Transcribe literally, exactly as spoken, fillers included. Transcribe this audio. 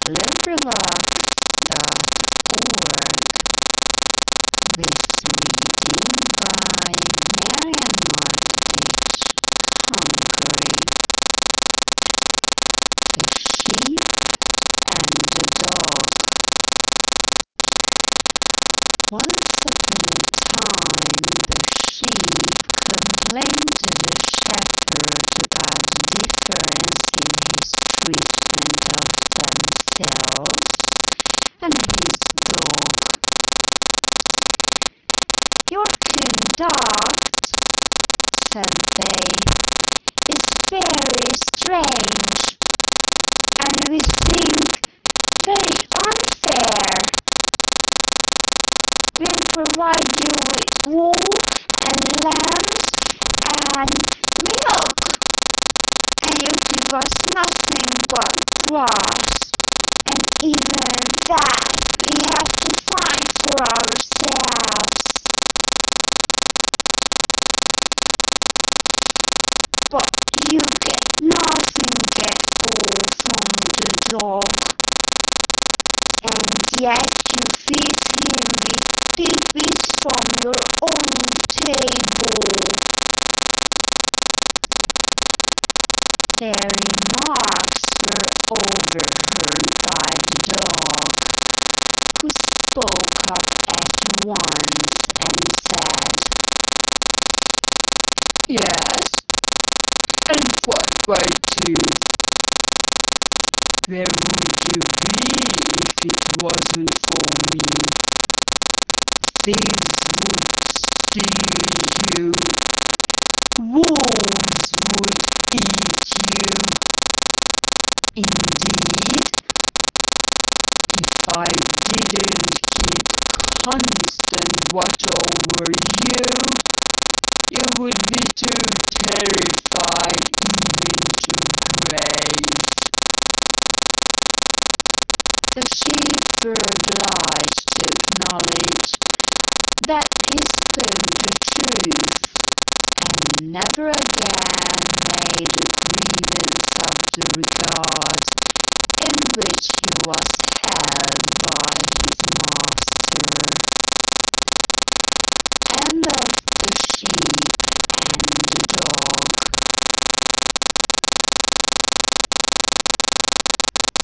LibriVox dot org. This reading by Marian Modic, Hungary. The Sheep and the Dog. Once upon a time, the sheep complained to the shepherd about the difference in his treatment of themselves and his dog. "Your conduct," said they, "is very strange, and we think very unfair. We provide you with wool and lambs and milk, and you give us nothing but grass, and even that we have to find for ourselves. But you get nothing at all from the dog, and yet you feed him with tidbits from your own table." Their remarks were overheard by the dog, who spoke up at once and said, "Yes, and what right to? Where would you be if it wasn't for me? Thieves would steal you. Wolves would eat you. Indeed, if I didn't keep constant watch over you, you would be too terrified even to graze." The sheep were obliged to acknowledge that he spoke the truth, and never again made a grievance of the regard in which he was